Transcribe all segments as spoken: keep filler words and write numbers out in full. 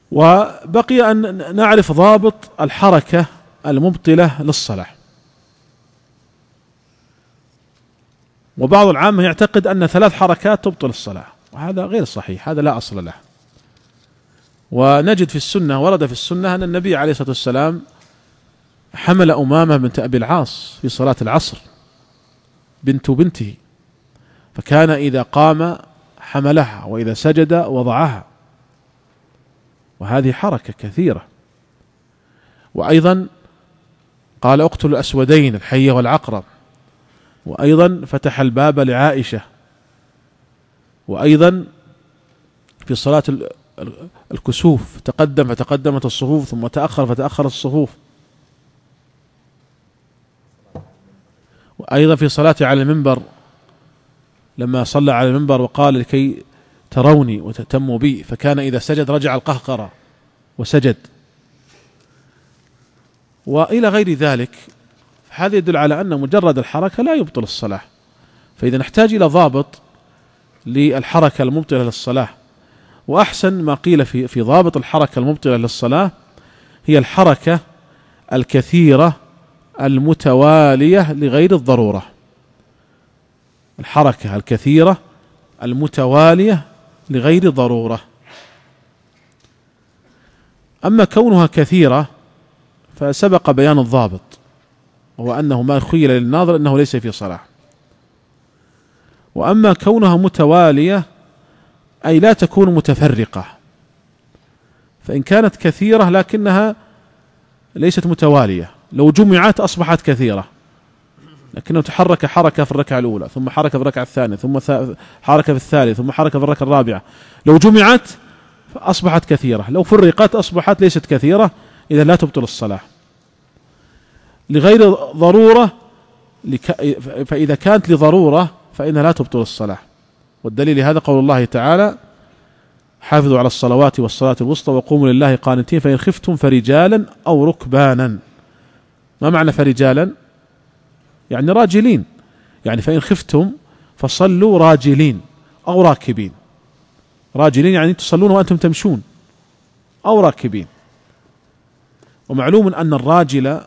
وبقي أن نعرف ضابط الحركة المبطلة للصلاة. وبعض العامة يعتقد أن ثلاث حركات تبطل الصلاة، وهذا غير صحيح، هذا لا أصل له. ونجد في السنة، ورد في السنة أن النبي عليه الصلاة والسلام حمل أمامة بنت أبي العاص في صلاة العصر، بنت بنته، فكان إذا قام حملها وإذا سجد وضعها، وهذه حركة كثيرة. وأيضا قال اقتلوا الأسودين الحية والعقرب، وأيضا فتح الباب لعائشة، وأيضا في صلاة الكسوف تقدم فتقدمت الصفوف ثم تأخر فتأخر الصفوف، وأيضا في صلاة على المنبر لما صلى على المنبر وقال لكي تروني وتهتموا بي، فكان إذا سجد رجع القهقرة وسجد، وإلى غير ذلك. هذا يدل على أن مجرد الحركة لا يبطل الصلاة. فإذا نحتاج إلى ضابط للحركة المبطلة للصلاة، وأحسن ما قيل في في ضابط الحركة المبطلة للصلاة هي الحركة الكثيرة المتوالية لغير الضرورة. الحركة الكثيرة المتوالية لغير ضرورة. أما كونها كثيرة فسبق بيان الضابط، وهو أنه ما خيل للناظر أنه ليس في صلاة. وأما كونها متوالية أي لا تكون متفرقة، فإن كانت كثيرة لكنها ليست متوالية، لو جمعت أصبحت كثيرة، لكنه تحرك حركة في الركعة الأولى ثم حركة في الركعة الثانية ثم حركة في الثالثة ثم حركة في الركعة الرابعة، لو جمعت أصبحت كثيرة، لو فرقت أصبحت ليست كثيرة، إذا لا تبطل الصلاة. لغير ضرورة، فإذا كانت لضرورة فإنها لا تبطل الصلاة. والدليل لهذا قول الله تعالى: حافظوا على الصلوات والصلاة الوسطى وقوموا لله قانتين فإن خفتم فرجالا أو ركبانا. ما معنى فرجالا؟ يعني راجلين، يعني فإن خفتم فصلوا راجلين أو راكبين. راجلين يعني تصلون وأنتم تمشون، أو راكبين. ومعلوم أن الراجل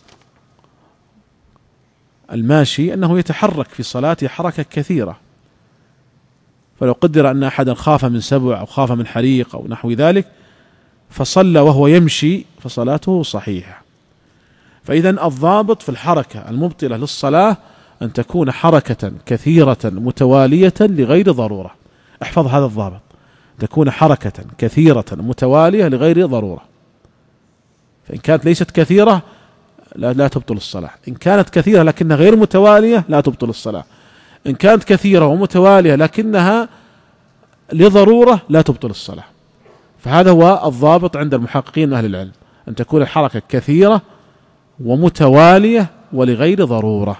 الماشي أنه يتحرك في صلاته حركة كثيرة، فلو قدر أن أحدا خاف من سبع أو خاف من حريق أو نحو ذلك فصلى وهو يمشي فصلاته صحيحة. فإذا الضابط في الحركة المبطلة للصلاة أن تكون حركة كثيرة متوالية لغير ضرورة. احفظ هذا الضابط: تكون حركة كثيرة متوالية لغير ضرورة. فإن كانت ليست كثيرة لا, لا تبطل الصلاة. إن كانت كثيرة لكنها غير متوالية لا تبطل الصلاة. إن كانت كثيرة ومتوالية لكنها لضرورة لا تبطل الصلاة. فهذا هو الضابط عند المحققين من أهل العلم، أن تكون الحركة كثيرة ومتوالية ولغير ضرورة.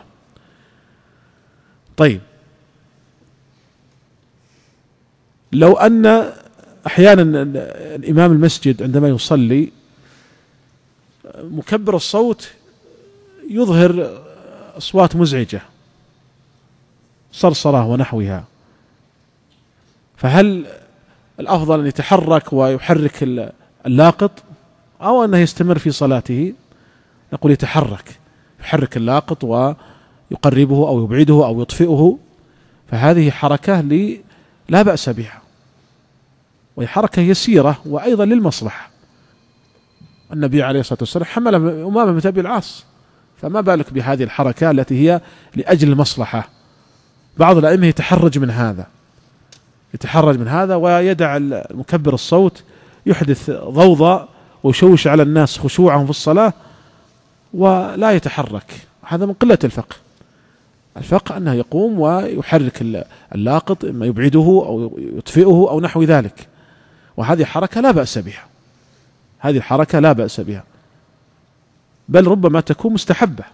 طيب، لو أن أحيانا الإمام المسجد عندما يصلي مكبر الصوت يظهر أصوات مزعجة، صرصرة ونحوها، فهل الأفضل أن يتحرك ويحرك اللاقط أو أنه يستمر في صلاته؟ نقول يتحرك، يحرك اللاقط ويقربه أو يبعده أو يطفئه، فهذه حركة لا بأس بها، وهي حركة يسيرة وأيضا للمصلحة. النبي عليه الصلاة والسلام حمل أمامة بنت أبي العاص، فما بالك بهذه الحركة التي هي لأجل المصلحة. بعض الأئمة يتحرج من هذا يتحرج من هذا ويدع المكبر الصوت يحدث ضوضاء ويشوش على الناس خشوعهم في الصلاة ولا يتحرك. هذا من قلة الفقه. الفقه أنه يقوم ويحرك اللاقط، إما يبعده أو يطفئه أو نحو ذلك، وهذه حركة لا بأس بها. هذه الحركة لا بأس بها، بل ربما تكون مستحبة.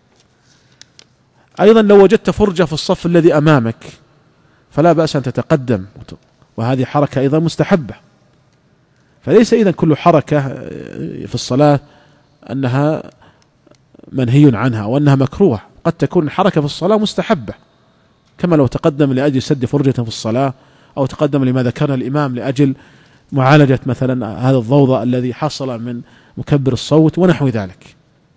أيضا لو وجدت فرجة في الصف الذي أمامك فلا بأس أن تتقدم، وهذه حركة أيضا مستحبة. فليس إذن كل حركة في الصلاة أنها منهي عنها وأنها مكروه. قد تكون حركة في الصلاة مستحبة، كما لو تقدم لأجل سد فرجة في الصلاة، أو تقدم لما ذكرنا الإمام لأجل معالجة مثلا هذا الضوضاء الذي حصل من مكبر الصوت ونحو ذلك.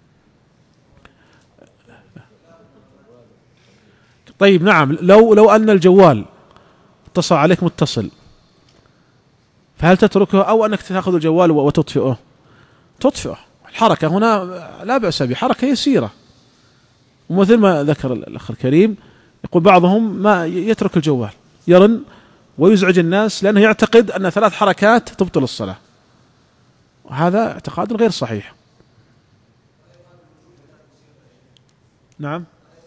طيب نعم، لو لو أن الجوال اتصل عليك متصل، فهل تتركه أو أنك تأخذ الجوال وتطفئه؟ تطفئه. الحركة هنا لا بأس بها، حركة يسيرة. ومثل ما ذكر الأخ الكريم، يقول بعضهم ما يترك الجوال يرن ويزعج الناس لأنه يعتقد أن ثلاث حركات تبطل الصلاة، وهذا اعتقاد غير صحيح. نعم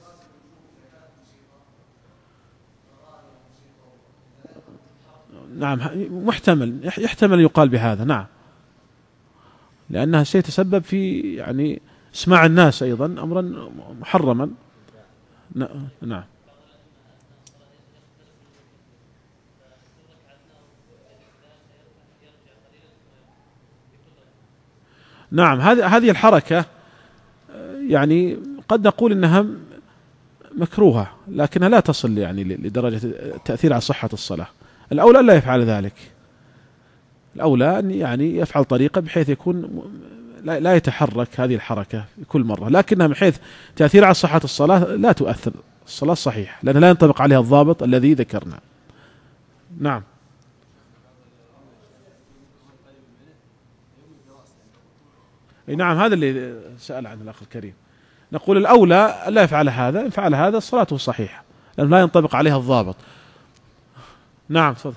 نعم محتمل، يحتمل يقال بهذا، نعم، لأنها شيء تسبب في يعني اسماع الناس أيضا أمرا محرما. نعم نعم هذه هذه الحركة يعني قد نقول انها مكروهة، لكنها لا تصل يعني لدرجة التأثير على صحة الصلاة. الأولى لا يفعل ذلك، الأولى أن يعني يفعل طريقة بحيث يكون لا يتحرك هذه الحركة كل مرة، لكنها من حيث تأثير على صحة الصلاة لا تؤثر، الصلاة صحيحة لأن لا ينطبق عليها الضابط الذي ذكرنا. نعم أي نعم، هذا اللي سأل عنه الأخ الكريم. نقول الأولى لا يفعل هذا، إن فعل هذا صلاته صحيحة لأنه لا ينطبق عليها الضابط. نعم تفضل.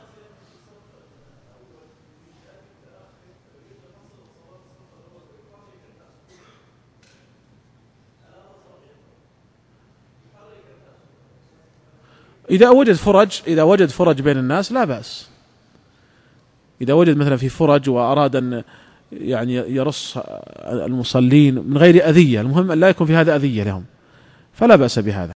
إذا وجد فرج، إذا وجد فرج بين الناس لا بأس. إذا وجد مثلا في فرج وأراد أن يعني يرص المصلين من غير أذية، المهم أن لا يكون في هذا أذية لهم، فلا بأس بهذا.